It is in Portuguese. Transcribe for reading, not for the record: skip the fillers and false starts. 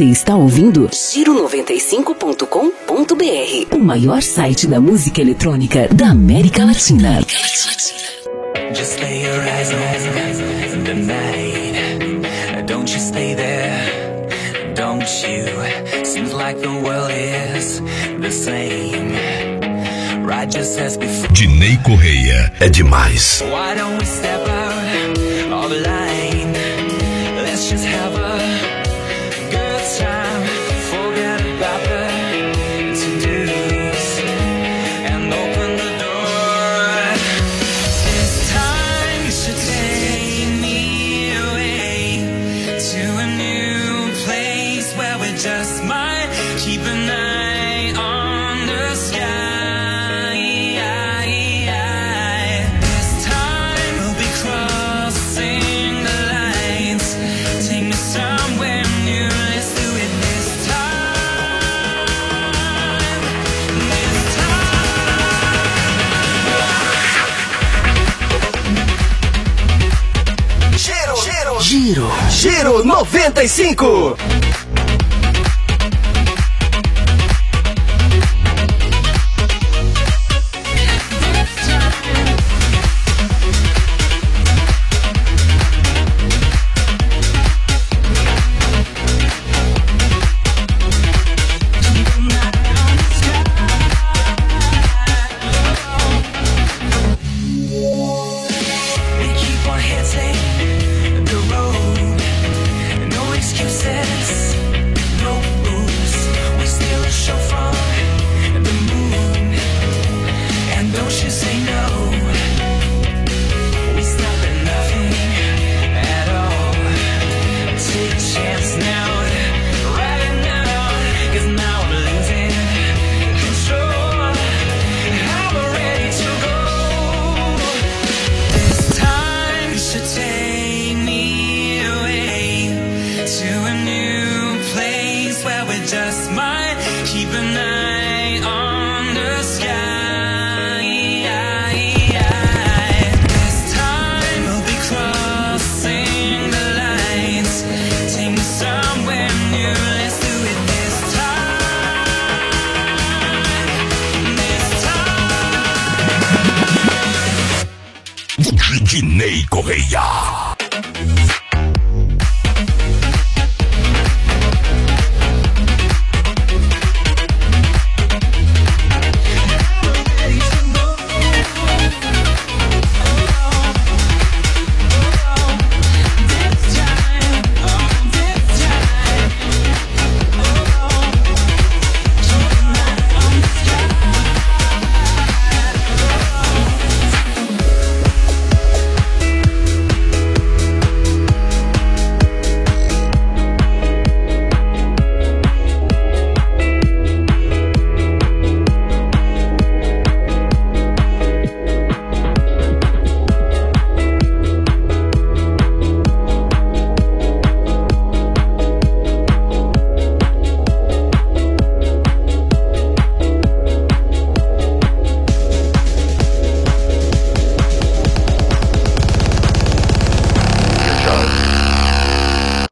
Você está ouvindo Giro95.com.br, o maior site da música eletrônica da América Latina. Just lay your eyes on the night. Don't you stay there, don't you? Seems like the world is the same. Right just as before. Dinei Correia é demais. Why don't we step out of the line? Let's just have a good time. Forget about the to-dos and open the door. This time you should take me away to a new place where we just might keep an eye on the sky. Giro 95. Dinei Correia.